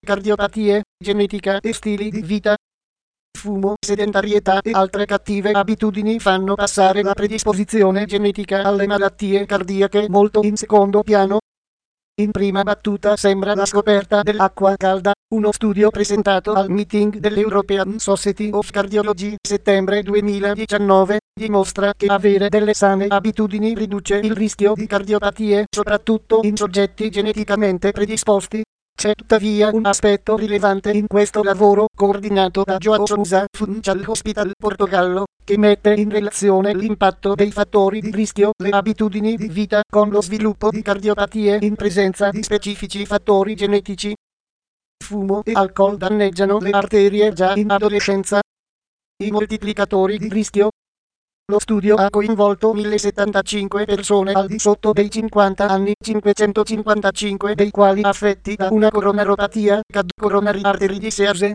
cardiopatie, genetica e stili di vita. Fumo, sedentarietà e altre cattive abitudini fanno passare la predisposizione genetica alle malattie cardiache molto in secondo piano. In prima battuta sembra la scoperta dell'acqua calda. Uno studio presentato al meeting dell'European Society of Cardiology settembre 2019 dimostra che avere delle sane abitudini riduce il rischio di cardiopatie, soprattutto in soggetti geneticamente predisposti. C'è tuttavia un aspetto rilevante in questo lavoro, coordinato da João Sousa Funchal Hospital Portogallo, che mette in relazione l'impatto dei fattori di rischio, le abitudini di vita, con lo sviluppo di cardiopatie in presenza di specifici fattori genetici. Fumo e alcol danneggiano le arterie già in adolescenza. I moltiplicatori di rischio. Lo studio ha coinvolto 1075 persone al di sotto dei 50 anni, 555 dei quali affetti da una coronaropatia, CAD coronary artery disease,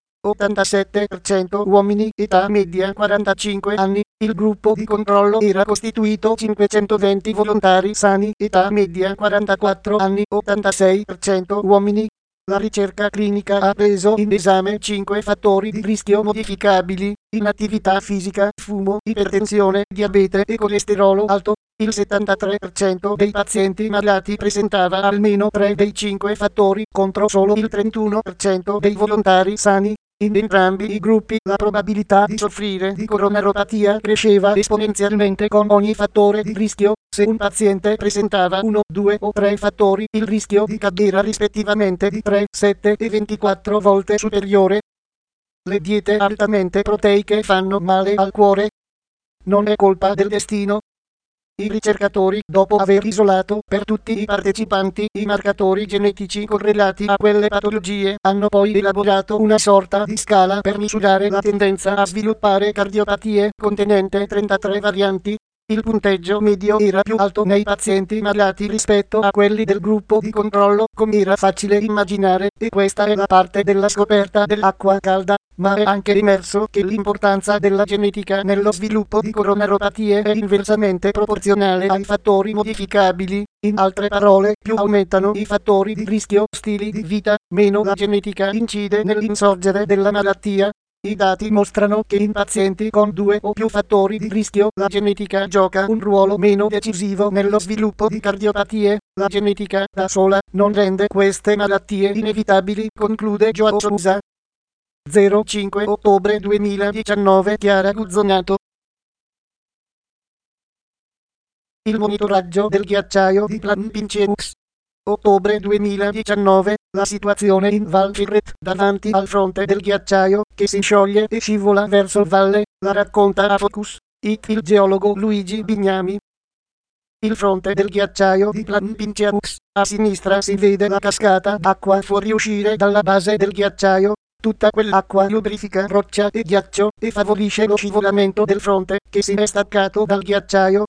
87% uomini, età media 45 anni. Il gruppo di controllo era costituito 520 volontari sani, età media 44 anni, 86% uomini. La ricerca clinica ha preso in esame 5 fattori di rischio modificabili: inattività fisica, fumo, ipertensione, diabete e colesterolo alto. Il 73% dei pazienti malati presentava almeno 3 dei 5 fattori, contro solo il 31% dei volontari sani. In entrambi i gruppi la probabilità di soffrire di coronaropatia cresceva esponenzialmente con ogni fattore di rischio. Se un paziente presentava 1, 2 o 3 fattori, il rischio di CAD era rispettivamente di 3, 7 e 24 volte superiore. Le diete altamente proteiche fanno male al cuore? Non è colpa del destino? I ricercatori, dopo aver isolato per tutti i partecipanti i marcatori genetici correlati a quelle patologie, hanno poi elaborato una sorta di scala per misurare la tendenza a sviluppare cardiopatie, contenente 33 varianti. Il punteggio medio era più alto nei pazienti malati rispetto a quelli del gruppo di controllo, come era facile immaginare, e questa è la parte della scoperta dell'acqua calda. Ma è anche emerso che l'importanza della genetica nello sviluppo di coronaropatie è inversamente proporzionale ai fattori modificabili. In altre parole, più aumentano i fattori di rischio, stili di vita, meno la genetica incide nell'insorgere della malattia. I dati mostrano che in pazienti con 2 o più fattori di rischio la genetica gioca un ruolo meno decisivo nello sviluppo di cardiopatie. La genetica da sola non rende queste malattie inevitabili, conclude João Sousa. 05 ottobre 2019 Chiara Guzzonato. Il monitoraggio del ghiacciaio di Plampinceaux. Ottobre 2019, la situazione in Val Ferret, davanti al fronte del ghiacciaio, che si scioglie e scivola verso valle, la racconta a Focus It il geologo Luigi Bignami. Il fronte del ghiacciaio di Plampinceaux, a sinistra si vede la cascata d'acqua fuoriuscire dalla base del ghiacciaio. Tutta quell'acqua lubrifica roccia e ghiaccio e favorisce lo scivolamento del fronte, che si è staccato dal ghiacciaio.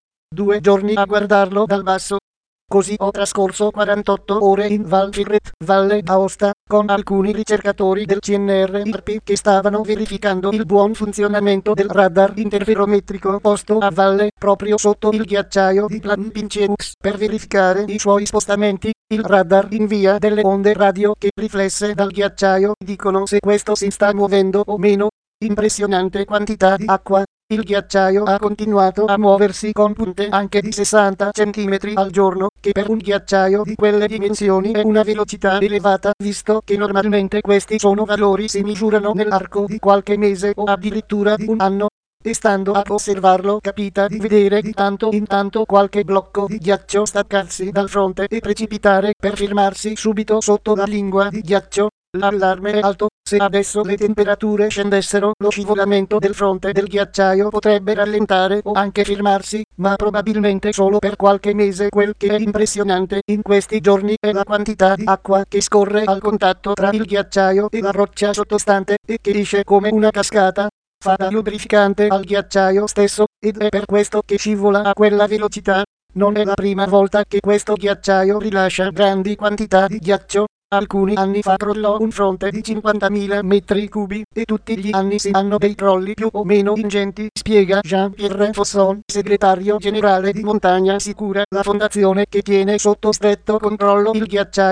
2 giorni a guardarlo dal basso. Così ho trascorso 48 ore in Val Ferret, Valle d'Aosta, con alcuni ricercatori del CNR-IRP che stavano verificando il buon funzionamento del radar interferometrico posto a valle, proprio sotto il ghiacciaio di Plampinceaux, per verificare i suoi spostamenti. Il radar invia delle onde radio che, riflesse dal ghiacciaio, dicono se questo si sta muovendo o meno. Impressionante quantità di acqua. Il ghiacciaio ha continuato a muoversi con punte anche di 60 cm al giorno, che per un ghiacciaio di quelle dimensioni è una velocità elevata, visto che normalmente questi sono valori si misurano nell'arco di qualche mese o addirittura di un anno. E stando a osservarlo capita di vedere di tanto in tanto qualche blocco di ghiaccio staccarsi dal fronte e precipitare per fermarsi subito sotto la lingua di ghiaccio. L'allarme è alto. Se adesso le temperature scendessero, lo scivolamento del fronte del ghiacciaio potrebbe rallentare o anche fermarsi, ma probabilmente solo per qualche mese. Quel che è impressionante in questi giorni è la quantità di acqua che scorre al contatto tra il ghiacciaio e la roccia sottostante, e che esce come una cascata. Fa da lubrificante al ghiacciaio stesso, ed è per questo che scivola a quella velocità. Non è la prima volta che questo ghiacciaio rilascia grandi quantità di ghiaccio. Alcuni anni fa crollò un fronte di 50.000 metri cubi, e tutti gli anni si hanno dei crolli più o meno ingenti, spiega Jean-Pierre Fosson, segretario generale di Montagna Sicura, la fondazione che tiene sotto stretto controllo il ghiacciaio.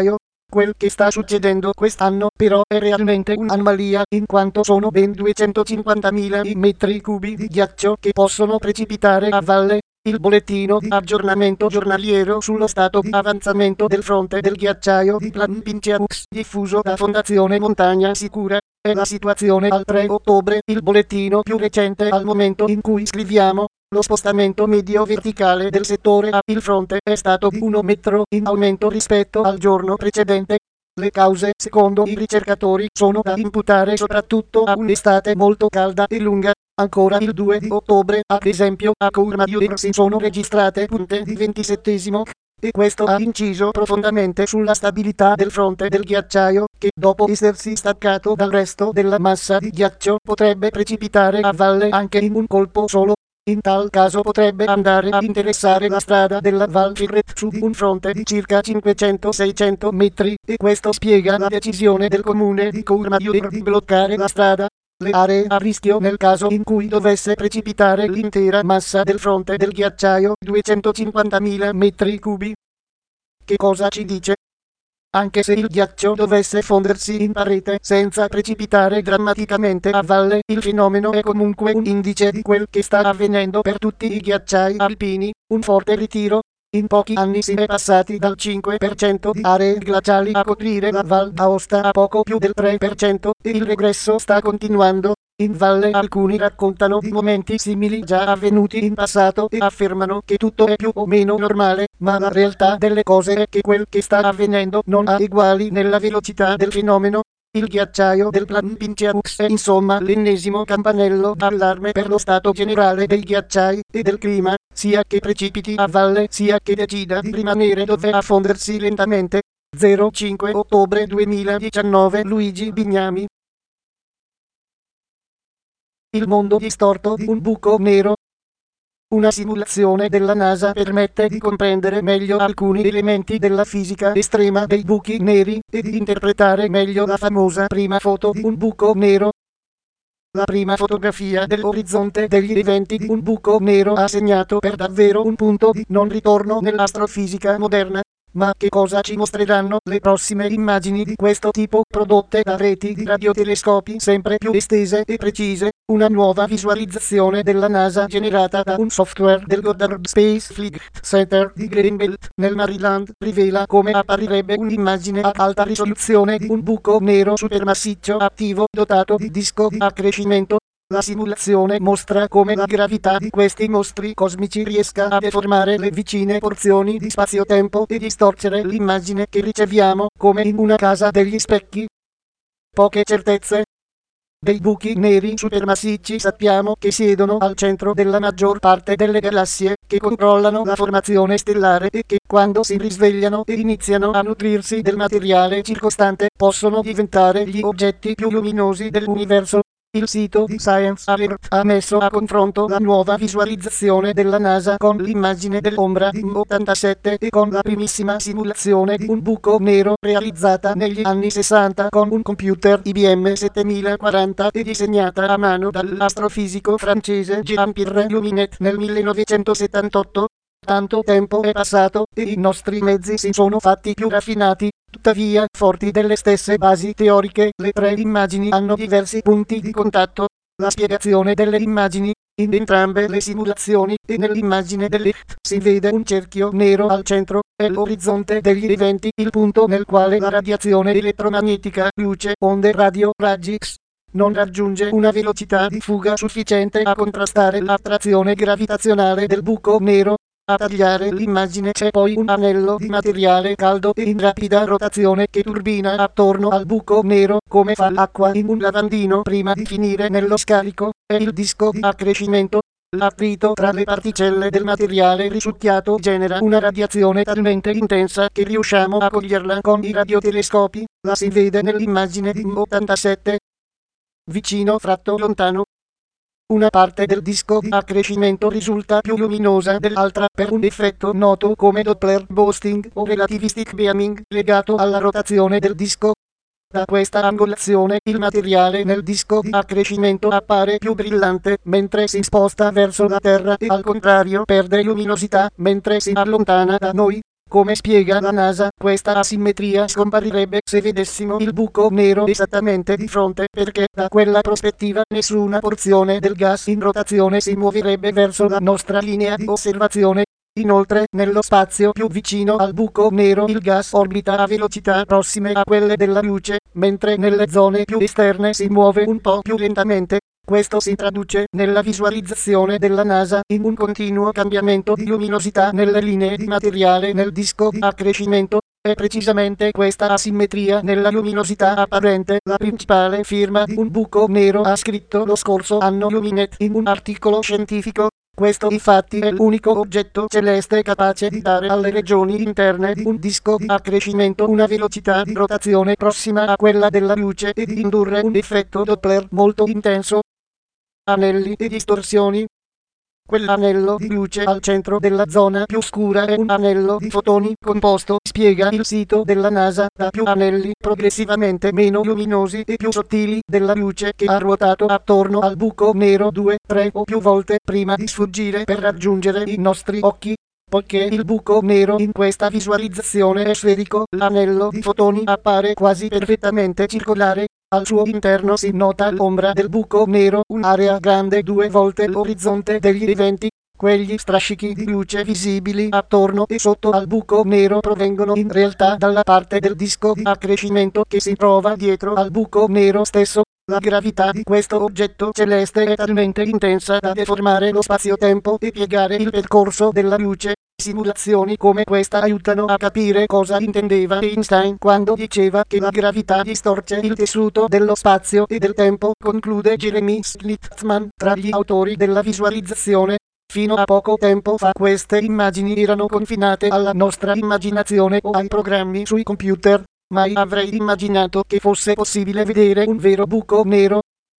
Quel che sta succedendo quest'anno però è realmente un'anomalia, in quanto sono ben 250.000 i metri cubi di ghiaccio che possono precipitare a valle. Il bollettino di aggiornamento giornaliero sullo stato di avanzamento del fronte del ghiacciaio di Planpincheaux diffuso da Fondazione Montagna Sicura è la situazione al 3 ottobre, il bollettino più recente al momento in cui scriviamo. Lo spostamento medio verticale del settore a il fronte è stato di 1 metro in aumento rispetto al giorno precedente. Le cause, secondo i ricercatori, sono da imputare soprattutto a un'estate molto calda e lunga. Ancora il 2 di ottobre, ad esempio, a Courmayeur si sono registrate punte di 27esimo, e questo ha inciso profondamente sulla stabilità del fronte del ghiacciaio, che dopo essersi staccato dal resto della massa di ghiaccio potrebbe precipitare a valle anche in un colpo solo. In tal caso potrebbe andare a interessare la strada della Val Figret su un fronte di circa 500-600 metri, e questo spiega la decisione del comune di Courmayeur di bloccare la strada. Le aree a rischio nel caso in cui dovesse precipitare l'intera massa del fronte del ghiacciaio, 250.000 metri cubi. Che cosa ci dice? Anche se il ghiaccio dovesse fondersi in parete senza precipitare drammaticamente a valle, il fenomeno è comunque un indice di quel che sta avvenendo per tutti i ghiacciai alpini, un forte ritiro. In pochi anni si è passati dal 5% di aree glaciali a coprire la Val d'Aosta a poco più del 3%, e il regresso sta continuando. In valle alcuni raccontano di momenti simili già avvenuti in passato e affermano che tutto è più o meno normale, ma la realtà delle cose è che quel che sta avvenendo non ha eguali nella velocità del fenomeno. Il ghiacciaio del Planpincheaux è insomma l'ennesimo campanello d'allarme per lo stato generale dei ghiacciai e del clima, sia che precipiti a valle sia che decida di rimanere dove a fondersi lentamente. 05 ottobre 2019 Luigi Bignami. Il mondo distorto di un buco nero. Una simulazione della NASA permette di comprendere meglio alcuni elementi della fisica estrema dei buchi neri e di interpretare meglio la famosa prima foto di un buco nero. La prima fotografia dell'orizzonte degli eventi di un buco nero ha segnato per davvero un punto di non ritorno nell'astrofisica moderna. Ma che cosa ci mostreranno le prossime immagini di questo tipo prodotte da reti di radiotelescopi sempre più estese e precise? Una nuova visualizzazione della NASA generata da un software del Goddard Space Flight Center di Greenbelt, nel Maryland, rivela come apparirebbe un'immagine ad alta risoluzione di un buco nero supermassiccio attivo dotato di disco di accrescimento. La simulazione mostra come la gravità di questi mostri cosmici riesca a deformare le vicine porzioni di spazio-tempo e distorcere l'immagine che riceviamo, come in una casa degli specchi. Poche certezze. Dei buchi neri supermassicci sappiamo che siedono al centro della maggior parte delle galassie, che controllano la formazione stellare e che, quando si risvegliano e iniziano a nutrirsi del materiale circostante, possono diventare gli oggetti più luminosi dell'universo. Il sito di Science Alert ha messo a confronto la nuova visualizzazione della NASA con l'immagine dell'ombra di M87 e con la primissima simulazione di un buco nero realizzata negli anni 60 con un computer IBM 7040 e disegnata a mano dall'astrofisico francese Jean-Pierre Luminet nel 1978. Tanto tempo è passato e i nostri mezzi si sono fatti più raffinati. Tuttavia, forti delle stesse basi teoriche, le tre immagini hanno diversi punti di contatto. La spiegazione delle immagini. In entrambe le simulazioni e nell'immagine dell'ET si vede un cerchio nero al centro, è l'orizzonte degli eventi, il punto nel quale la radiazione elettromagnetica, luce, onde radio, raggi X, non raggiunge una velocità di fuga sufficiente a contrastare l'attrazione gravitazionale del buco nero. A tagliare l'immagine c'è poi un anello di materiale caldo e in rapida rotazione che turbina attorno al buco nero, come fa l'acqua in un lavandino prima di finire nello scarico, è il disco di accrescimento. L'attrito tra le particelle del materiale risucchiato genera una radiazione talmente intensa che riusciamo a coglierla con i radiotelescopi, la si vede nell'immagine di M87. Vicino fratto lontano. Una parte del disco di accrescimento risulta più luminosa dell'altra per un effetto noto come Doppler boosting o relativistic beaming legato alla rotazione del disco. Da questa angolazione il materiale nel disco di accrescimento appare più brillante mentre si sposta verso la Terra e al contrario perde luminosità mentre si allontana da noi. come spiega la NASA, questa asimmetria scomparirebbe se vedessimo il buco nero esattamente di fronte, perché da quella prospettiva nessuna porzione del gas in rotazione si muoverebbe verso la nostra linea di osservazione. Inoltre, nello spazio più vicino al buco nero il gas orbita a velocità prossime a quelle della luce, mentre nelle zone più esterne si muove un po' più lentamente. Questo si traduce nella visualizzazione della NASA in un continuo cambiamento di luminosità nelle linee di materiale nel disco di accrescimento. È precisamente questa asimmetria nella luminosità apparente la principale firma di un buco nero, ha scritto lo scorso anno Luminet in un articolo scientifico. Questo infatti è l'unico oggetto celeste capace di dare alle regioni interne di un disco di accrescimento una velocità di rotazione prossima a quella della luce e di indurre un effetto Doppler molto intenso. Anelli e distorsioni. Quell'anello di luce al centro della zona più scura è un anello di fotoni composto, spiega il sito della NASA, da più anelli progressivamente meno luminosi e più sottili della luce che ha ruotato attorno al buco nero 2, 3 o più volte prima di sfuggire per raggiungere i nostri occhi. Poiché il buco nero in questa visualizzazione è sferico, l'anello di fotoni appare quasi perfettamente circolare. Al suo interno si nota l'ombra del buco nero, un'area grande 2 volte l'orizzonte degli eventi. Quegli strascichi di luce visibili attorno e sotto al buco nero provengono in realtà dalla parte del disco di accrescimento che si trova dietro al buco nero stesso. La gravità di questo oggetto celeste è talmente intensa da deformare lo spazio-tempo e piegare il percorso della luce. Simulazioni come questa aiutano a capire cosa intendeva Einstein quando diceva che la gravità distorce il tessuto dello spazio e del tempo, conclude Jeremy Schlichtman, tra gli autori della visualizzazione. Fino a poco tempo fa queste immagini erano confinate alla nostra immaginazione o ai programmi sui computer. Mai avrei immaginato che fosse possibile vedere un vero buco nero.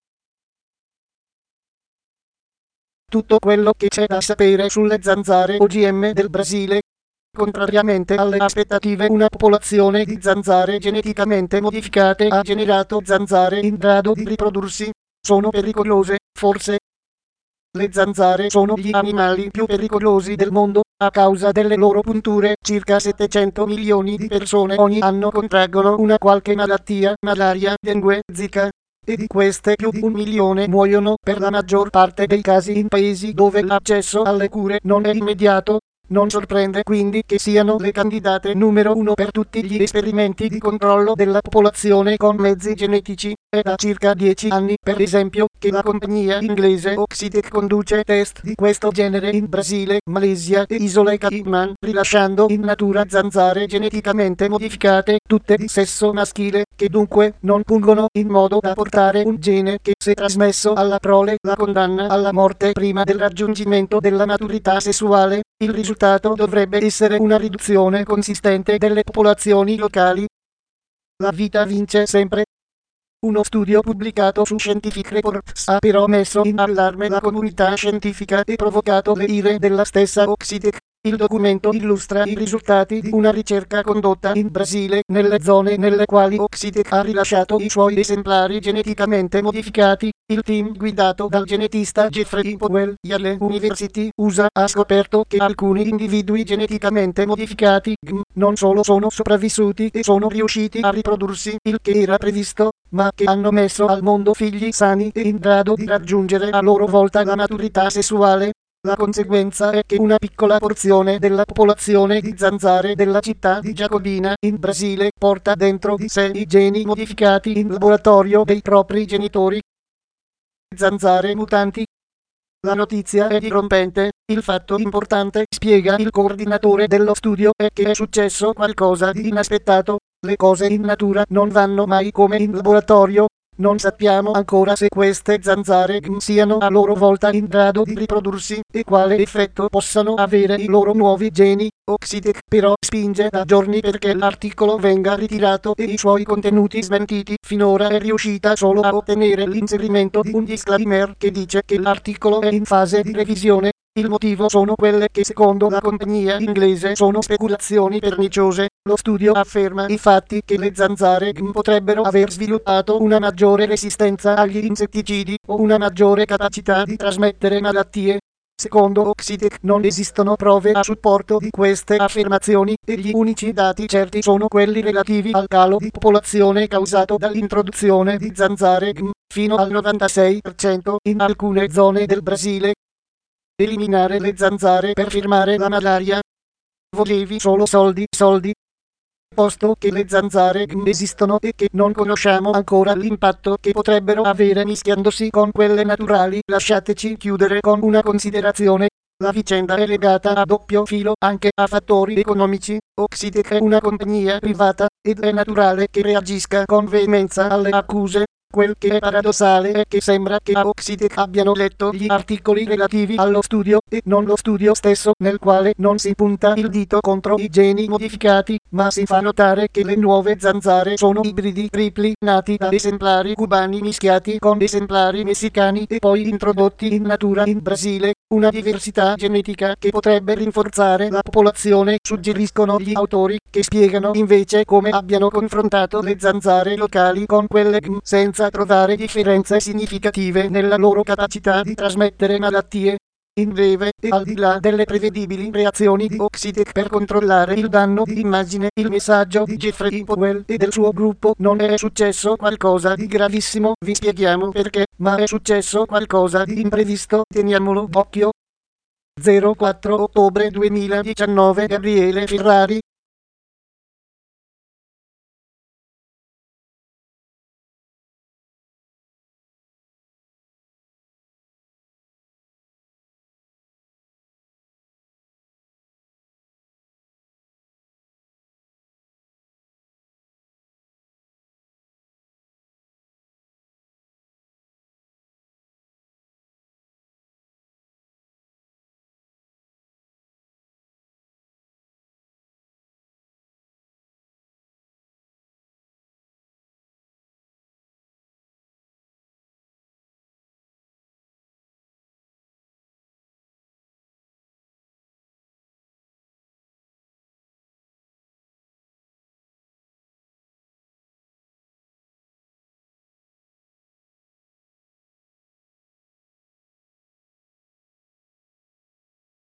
Tutto quello che c'è da sapere sulle zanzare OGM del Brasile. Contrariamente alle aspettative, una popolazione di zanzare geneticamente modificate ha generato zanzare in grado di riprodursi. Sono pericolose, forse? Le zanzare sono gli animali più pericolosi del mondo. A causa delle loro punture, circa 700 milioni di persone ogni anno contraggono una qualche malattia, malaria, dengue, zika. E di queste più di 1 milione muoiono, per la maggior parte dei casi in paesi dove l'accesso alle cure non è immediato. Non sorprende quindi che siano le candidate numero 1 per tutti gli esperimenti di controllo della popolazione con mezzi genetici. È da circa 10 anni, per esempio, che la compagnia inglese Oxitec conduce test di questo genere in Brasile, Malesia e Isole Cayman, rilasciando in natura zanzare geneticamente modificate, tutte di sesso maschile, che dunque non pungono in modo da portare un gene che, se trasmesso alla prole, la condanna alla morte prima del raggiungimento della maturità sessuale. Il risultato dovrebbe essere una riduzione consistente delle popolazioni locali. La vita vince sempre. Uno studio pubblicato su Scientific Reports ha però messo in allarme la comunità scientifica e provocato le ire della stessa Oxitec. Il documento illustra i risultati di una ricerca condotta in Brasile, nelle zone nelle quali Oxitec ha rilasciato i suoi esemplari geneticamente modificati. Il team guidato dal genetista Jeffrey Powell, Yale University, USA, ha scoperto che alcuni individui geneticamente modificati non solo sono sopravvissuti e sono riusciti a riprodursi, il che era previsto, ma che hanno messo al mondo figli sani e in grado di raggiungere a loro volta la maturità sessuale. La conseguenza è che una piccola porzione della popolazione di zanzare della città di Jacobina, in Brasile, porta dentro di sé i geni modificati in laboratorio dei propri genitori. Zanzare mutanti. La notizia è dirompente. Il fatto importante, spiega il coordinatore dello studio, è che è successo qualcosa di inaspettato. Le cose in natura non vanno mai come in laboratorio. Non sappiamo ancora se queste zanzare siano a loro volta in grado di riprodursi e quale effetto possano avere i loro nuovi geni. Oxitec però spinge da giorni perché l'articolo venga ritirato e i suoi contenuti smentiti. Finora è riuscita solo a ottenere l'inserimento di un disclaimer che dice che l'articolo è in fase di revisione. Il motivo sono quelle che secondo la compagnia inglese sono speculazioni perniciose. Lo studio afferma infatti che le zanzare potrebbero aver sviluppato una maggiore resistenza agli insetticidi o una maggiore capacità di trasmettere malattie. Secondo Oxitec non esistono prove a supporto di queste affermazioni e gli unici dati certi sono quelli relativi al calo di popolazione causato dall'introduzione di zanzare fino al 96% in alcune zone del Brasile. Eliminare le zanzare per fermare la malaria. Volevi solo soldi, soldi. Posto che le zanzare esistono e che non conosciamo ancora l'impatto che potrebbero avere mischiandosi con quelle naturali, lasciateci chiudere con una considerazione. La vicenda è legata a doppio filo anche a fattori economici. Oxitec è una compagnia privata ed è naturale che reagisca con veemenza alle accuse. Quel che è paradossale è che sembra che a Oxitec abbiano letto gli articoli relativi allo studio e non lo studio stesso, nel quale non si punta il dito contro i geni modificati, ma si fa notare che le nuove zanzare sono ibridi tripli nati da esemplari cubani mischiati con esemplari messicani e poi introdotti in natura in Brasile. Una diversità genetica che potrebbe rinforzare la popolazione, suggeriscono gli autori, che spiegano invece come abbiano confrontato le zanzare locali con quelle senza trovare differenze significative nella loro capacità di trasmettere malattie. In breve, e al di là delle prevedibili reazioni di Oxitec per controllare il danno di immagine, il messaggio di Jeffrey Powell e del suo gruppo non è successo qualcosa di gravissimo, vi spieghiamo perché, ma è successo qualcosa di imprevisto, teniamolo d'occhio. 04 ottobre 2019 Gabriele Ferrari